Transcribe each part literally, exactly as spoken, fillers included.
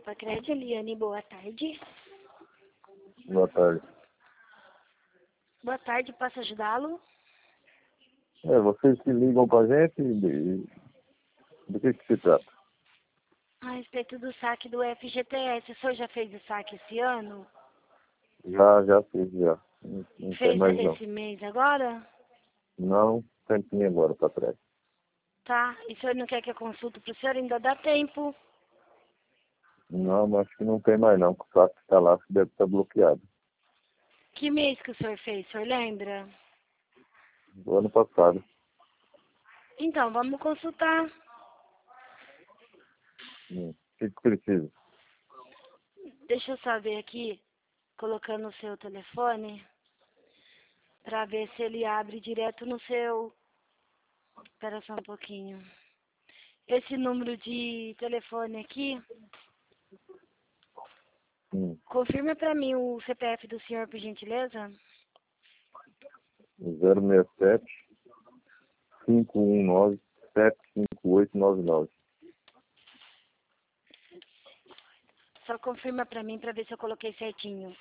Pacred, Eliane, boa tarde. Boa tarde. Boa tarde, posso ajudá-lo? É, vocês que ligam pra gente, de, do que que se trata? A respeito do saque do F G T S, o senhor já fez o saque esse ano? Já, já fiz, já. Não, não tem Fez mais não. esse mês agora? Não, tempinho agora pra trás. Tá, e o senhor não quer que eu consulte pro senhor? Ainda dá tempo. Não, mas acho que não tem mais não, porque o saco que tá lá deve estar bloqueado. Que mês que o senhor fez, o senhor lembra? Do ano passado. Então, vamos consultar. Hum. O que que precisa? Deixa eu só ver aqui, colocando o seu telefone, pra ver se ele abre direto no seu... Espera só um pouquinho. Esse número de telefone aqui, Hum. confirma pra mim o C P F do senhor, por gentileza. zero seis sete, cinco um nove, sete cinco oito nove nove. Só confirma pra mim pra ver se eu coloquei certinho.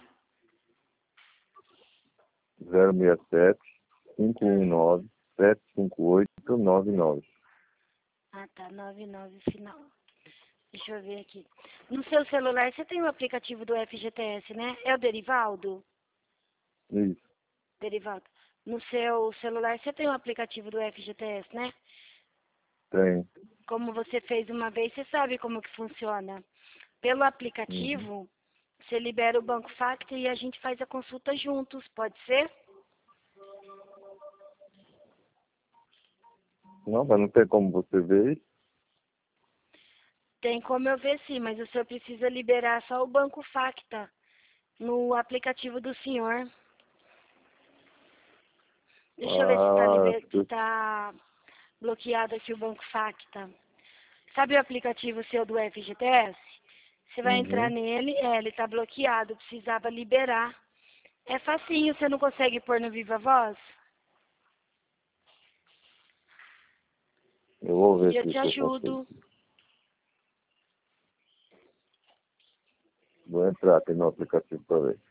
zero seis sete, cinco um nove, sete cinco oito nove nove. Ah, tá, nove nove final. Deixa eu ver aqui. No seu celular você tem o aplicativo do F G T S, né? É o Derivaldo? Isso, Derivaldo. No seu celular você tem o aplicativo do F G T S, né? tem. Como você fez uma vez, você sabe como que funciona. Pelo Uhum. aplicativo, você libera o Banco Facta e a gente faz a consulta juntos, pode ser? Não, mas não tem como você ver isso. Tem como eu ver sim, mas o senhor precisa liberar só o Banco Facta no aplicativo do senhor. Deixa eu ver se está Ah, liber... se tá bloqueado aqui o Banco Facta. Sabe o aplicativo seu do F G T S? Você vai entrar uhum. nele, é, ele está bloqueado, precisava liberar. É facinho, você não consegue pôr no Viva Voz? Eu vou ver E eu se te eu consigo. ajudo. Vou entrar aqui no aplicativo para ver.